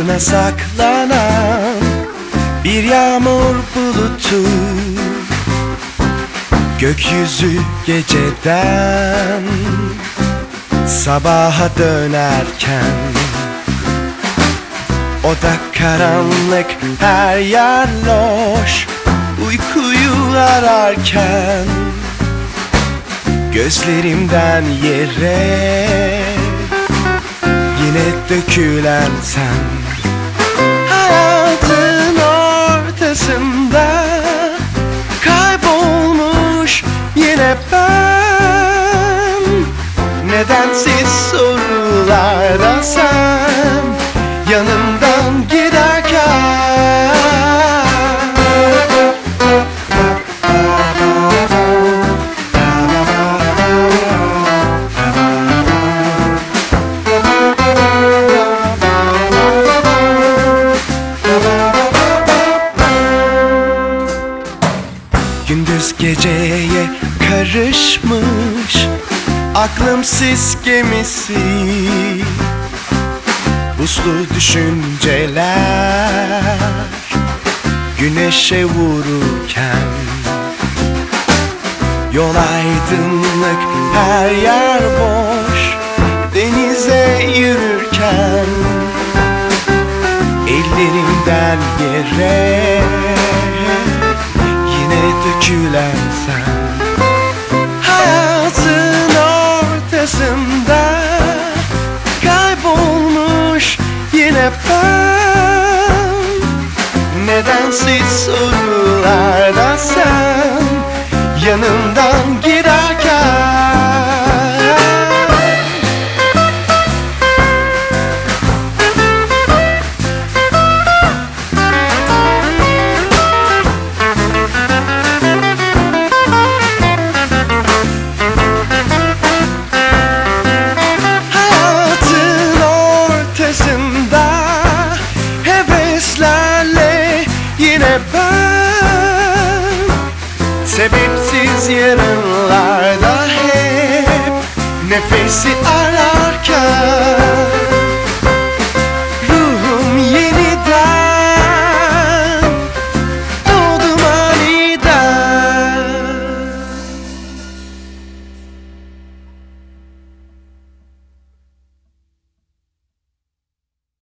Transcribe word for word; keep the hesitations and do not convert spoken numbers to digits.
ardına saklanan bir yağmur bulutu, gökyüzü geceden sabaha dönerken, oda karanlık, her yer loş, uykuyu ararken, gözlerimden yere yine dökülen sen. Hayatın ortasında kaybolmuş yine ben, nedensiz sorularda sen yanımdan giderken. Gündüz geceye karışmış aklım sis gemisi, buzlu düşünceler güneşe vururken, yol aydınlık, her yer boş, denize yürürken, ellerimden yere yine dökülen sen. Hayatın ortasında kaybolmuş yine ben, nedensiz sorularda sen yanımdan giderken. Yine ben, sebepsiz yarınlarda hep nefesi arar.